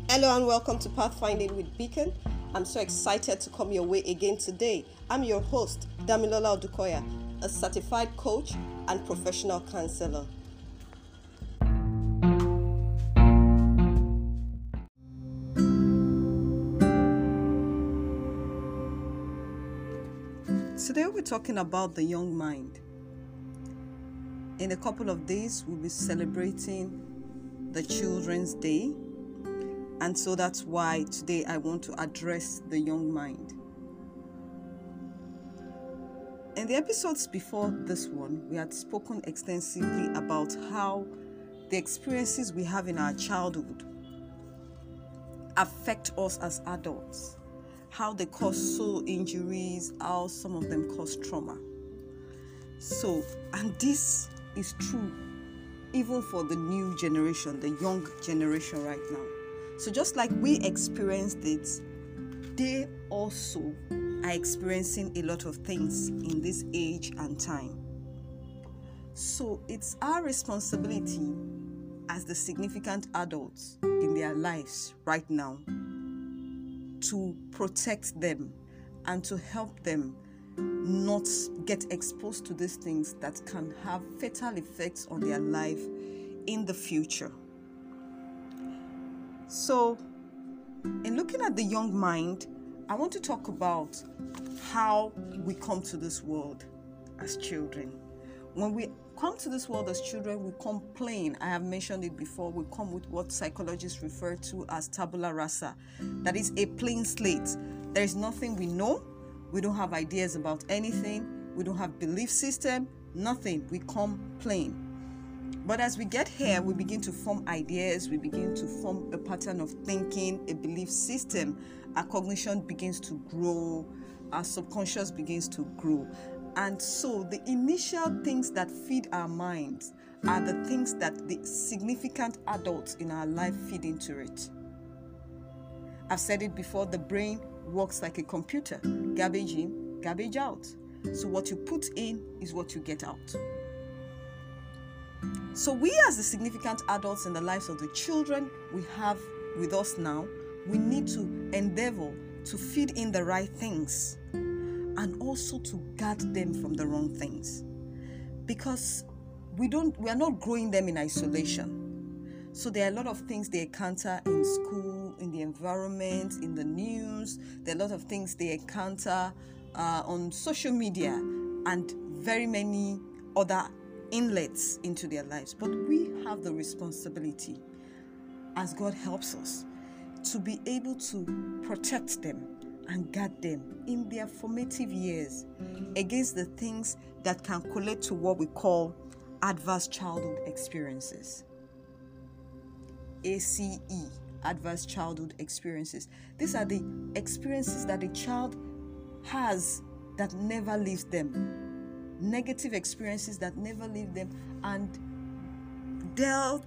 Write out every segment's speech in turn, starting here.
Hello and welcome to Pathfinding with Beacon. I'm so excited to come your way again today. I'm your host, Damilola Odukoya, a certified coach and professional counselor. Today we're talking about the young mind. In a couple of days, we'll be celebrating the Children's Day. And so that's why today I want to address the young mind. In the episodes before this one, we had spoken extensively about how the experiences we have in our childhood affect us as adults, how they cause soul injuries, how some of them cause trauma. And this is true even for the new generation, the young generation right now. So just like we experienced it, they also are experiencing a lot of things in this age and time. So it's our responsibility as the significant adults in their lives right now to protect them and to help them not get exposed to these things that can have fatal effects on their life in the future. So, in looking at the young mind, I want to talk about how we come to this world as children. When we come to this world as children, we come plain. I have mentioned it before. We come with what psychologists refer to as tabula rasa. That is a plain slate. There is nothing we know. We don't have ideas about anything. We don't have belief system. Nothing. We come plain. But as we get here, we begin to form ideas, we begin to form a pattern of thinking, a belief system. Our cognition begins to grow, our subconscious begins to grow. And so the initial things that feed our minds are the things that the significant adults in our life feed into it. I've said it before, the brain works like a computer, garbage in, garbage out. So what you put in is what you get out. So we as the significant adults in the lives of the children we have with us now, we need to endeavor to feed in the right things and also to guard them from the wrong things. Because we are not growing them in isolation. So there are a lot of things they encounter in school, in the environment, in the news. There are a lot of things they encounter on social media and very many other inlets into their lives. But we have the responsibility, as God helps us, to be able to protect them and guard them in their formative years against the things that can collate to what we call adverse childhood experiences. ACE, adverse childhood experiences. These are the experiences that a child has that never leaves them. Negative experiences that never leave them and dealt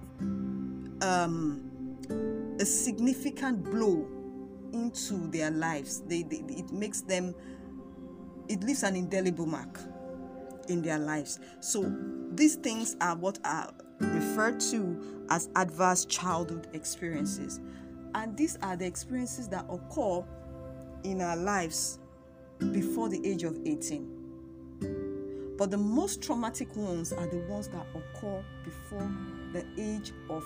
a significant blow into their lives. It leaves an indelible mark in their lives. So these things are what are referred to as adverse childhood experiences. And these are the experiences that occur in our lives before the age of 18. But the most traumatic ones are the ones that occur before the age of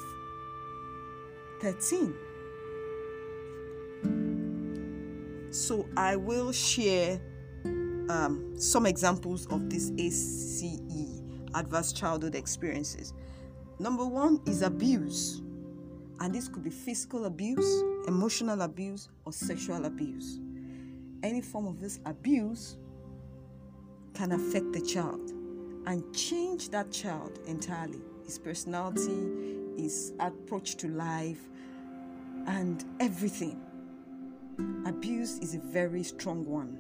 13. So I will share some examples of these ACE, adverse childhood experiences. Number one is abuse. And this could be physical abuse, emotional abuse, or sexual abuse. Any form of this abuse can affect the child and change that child entirely. His personality, his approach to life, and everything. Abuse is a very strong one.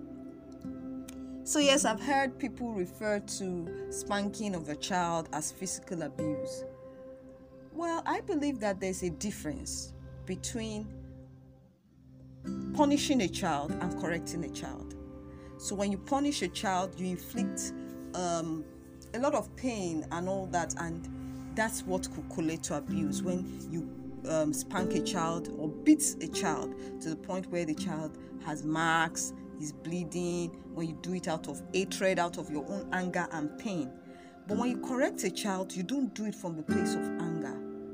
So yes, I've heard people refer to spanking of a child as physical abuse. Well, I believe that there's a difference between punishing a child and correcting a child. So when you punish a child, you inflict a lot of pain and all that, and that's what could collate to abuse. When you spank a child or beat a child to the point where the child has marks, is bleeding, when you do it out of hatred, out of your own anger and pain. But when you correct a child, you don't do it from the place of anger.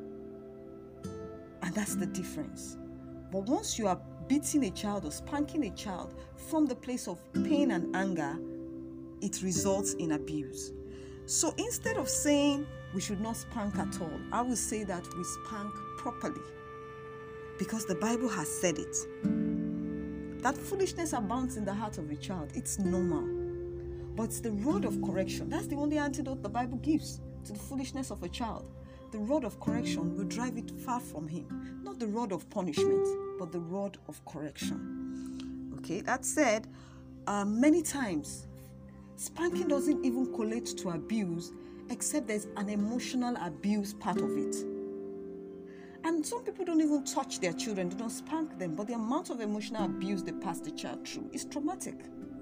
And that's the difference. But once you are beating a child or spanking a child from the place of pain and anger, it results in abuse. So instead of saying we should not spank at all, I will say that we spank properly, because the Bible has said it. That foolishness abounds in the heart of a child. It's normal. But it's the rod of correction. That's the only antidote the Bible gives to the foolishness of a child. The rod of correction will drive it far from him. Not the rod of punishment, but the rod of correction. Okay, that said, many times, spanking doesn't even collate to abuse, except there's an emotional abuse part of it. And some people don't even touch their children, they don't spank them, but the amount of emotional abuse they pass the child through is traumatic.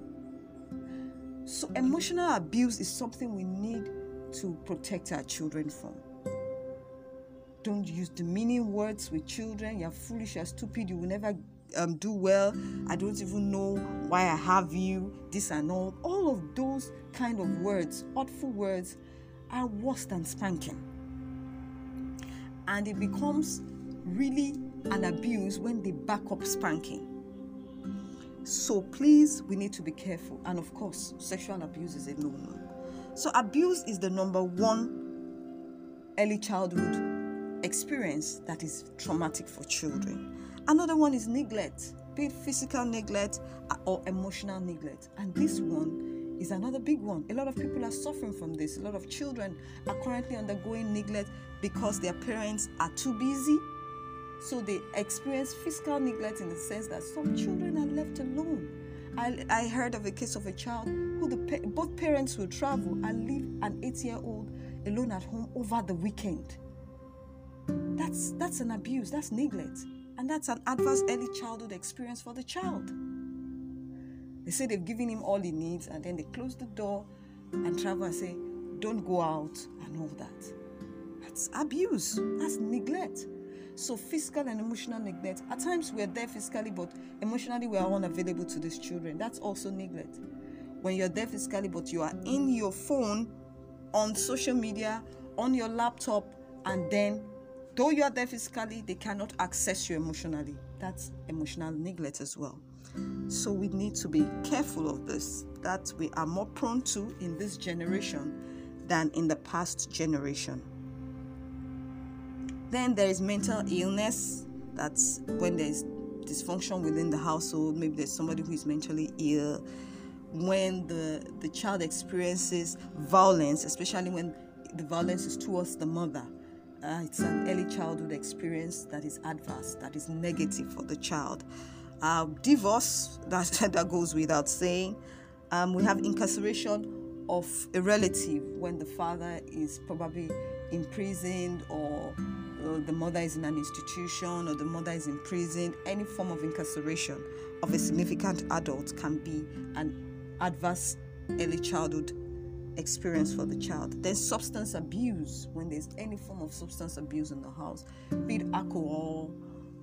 So emotional abuse is something we need to protect our children from. Don't use demeaning words with children. You're foolish, you're stupid, you will never do well. I don't even know why I have you, this and all. All of those kind of words, hurtful words, are worse than spanking. And it becomes really an abuse when they back up spanking. So please, we need to be careful. And of course, sexual abuse is a no-no. So abuse is the number one early childhood experience that is traumatic for children. Another one is neglect, be it physical neglect or emotional neglect. And this one is another big one. A lot of people are suffering from this. A lot of children are currently undergoing neglect because their parents are too busy. So they experience physical neglect in the sense that some children are left alone. I heard of a case of a child who both parents will travel and leave an 8-year-old alone at home over the weekend. That's an abuse, that's neglect. And that's an adverse early childhood experience for the child. They say they've given him all he needs, and then they close the door and travel and say, don't go out and all that. That's abuse. That's neglect. So physical and emotional neglect. At times we are there physically, but emotionally we are unavailable to these children. That's also neglect. When you're there physically, but you are in your phone, on social media, on your laptop, and then, though you are there physically, they cannot access you emotionally. That's emotional neglect as well. So we need to be careful of this, that we are more prone to in this generation than in the past generation. Then there is mental illness. That's when there's dysfunction within the household. Maybe there's somebody who is mentally ill. When the child experiences violence, especially when the violence is towards the mother. It's an early childhood experience that is adverse, that is negative for the child. Divorce, that goes without saying. We have incarceration of a relative when the father is probably imprisoned, or the mother is in an institution, or the mother is imprisoned. Any form of incarceration of a significant adult can be an adverse early childhood experience for the child. Then substance abuse, when there's any form of substance abuse in the house, be it alcohol,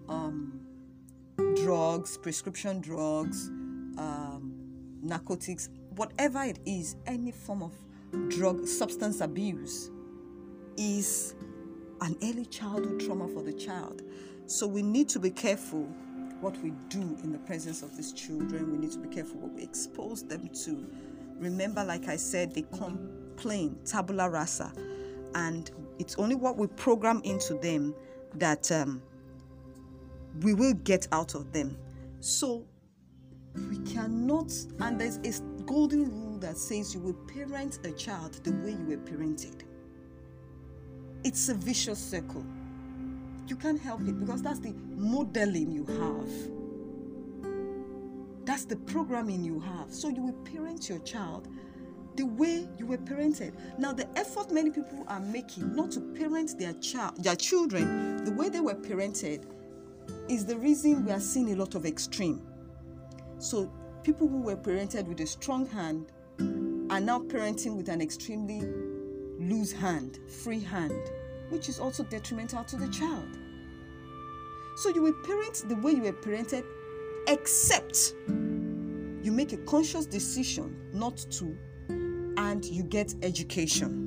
drugs, prescription drugs, narcotics, whatever it is, any form of drug, substance abuse is an early childhood trauma for the child. So we need to be careful what we do in the presence of these children. We need to be careful what we expose them to. Remember, like I said, they come plain, tabula rasa, and it's only what we program into them that we will get out of them. So we cannot, and there's a golden rule that says you will parent a child the way you were parented. It's a vicious circle. You can't help it, because that's the modeling you have. That's the programming you have. So you will parent your child the way you were parented. Now, the effort many people are making not to parent their children the way they were parented is the reason we are seeing a lot of extreme. So people who were parented with a strong hand are now parenting with an extremely loose hand, free hand, which is also detrimental to the child. So you will parent the way you were parented, except you make a conscious decision not to, and you get education.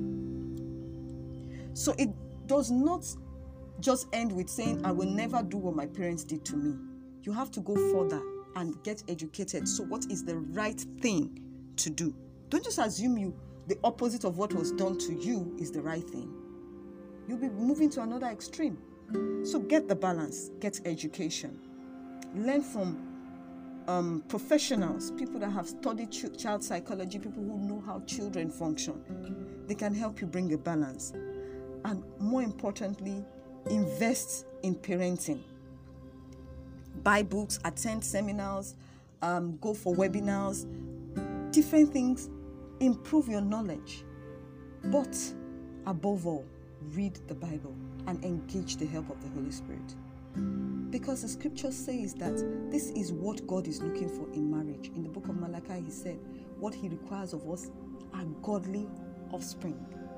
So it does not just end with saying, I will never do what my parents did to me. You have to go further and get educated. So what is the right thing to do? Don't just assume the opposite of what was done to you is the right thing. You'll be moving to another extreme. So get the balance, get education. Learn from professionals, people that have studied child psychology, people who know how children function. They can help you bring a balance. And more importantly, invest in parenting. Buy books, attend seminars, go for webinars, different things. Improve your knowledge. But above all, read the Bible and engage the help of the Holy Spirit. Because the scripture says that this is what God is looking for in marriage. In the book of Malachi, he said, what he requires of us are godly offspring.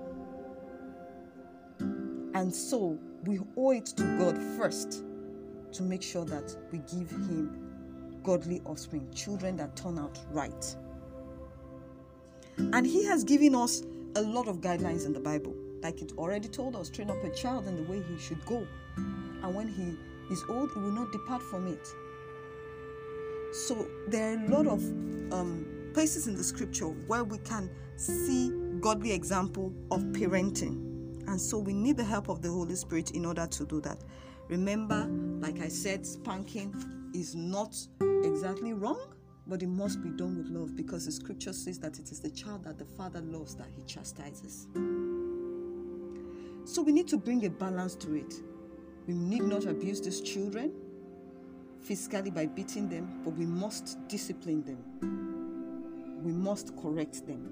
And so we owe it to God first to make sure that we give him godly offspring, children that turn out right. And he has given us a lot of guidelines in the Bible. Like it already told us, train up a child in the way he should go. And when he is old, he will not depart from it. So there are a lot of places in the scripture where we can see godly example of parenting. And so we need the help of the Holy Spirit in order to do that. Remember, like I said, spanking is not exactly wrong, but it must be done with love, because the scripture says that it is the child that the father loves that he chastises. So we need to bring a balance to it. We need not abuse these children physically by beating them, but we must discipline them. We must correct them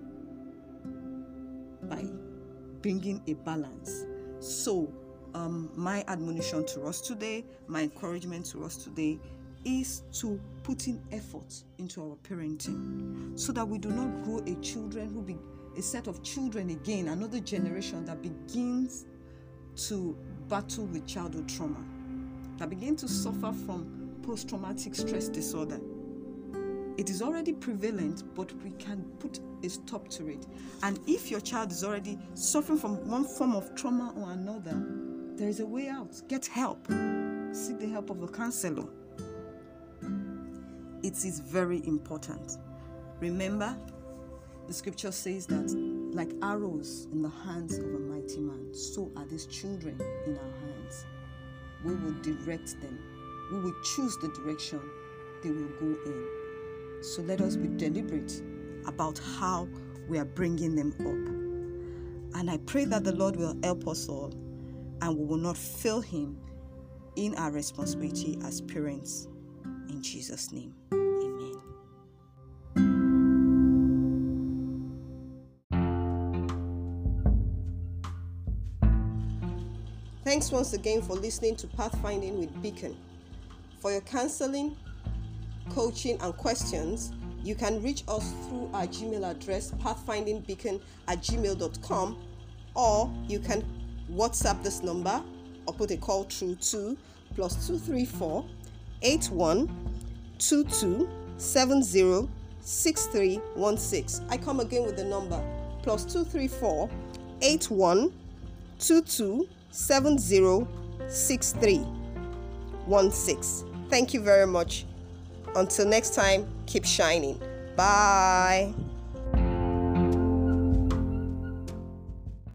by bringing a balance. So my admonition to us today, my encouragement to us today is to put in effort into our parenting so that we do not grow a set of children again, another generation that begins to battle with childhood trauma, that begin to suffer from post-traumatic stress disorder. It is already prevalent, but we can put a stop to it. And if your child is already suffering from one form of trauma or another, there is a way out. Get help. Seek the help of a counselor. It is very important. Remember, the scripture says that like arrows in the hands of a mighty man, so are these children in our hands. We will direct them. We will choose the direction they will go in. So let us be deliberate about how we are bringing them up. And I pray that the Lord will help us all, and we will not fail him in our responsibility as parents. In Jesus' name, amen. Thanks once again for listening to Pathfinding with Beacon. For your counseling, coaching, and questions, you can reach us through our Gmail address, pathfindingbeacon@gmail.com, or you can WhatsApp this number or put a call through to +234 81 22 70 6316. I come again with the number +234 81 22 70 6316. Thank you very much. Until next time, keep shining. Bye.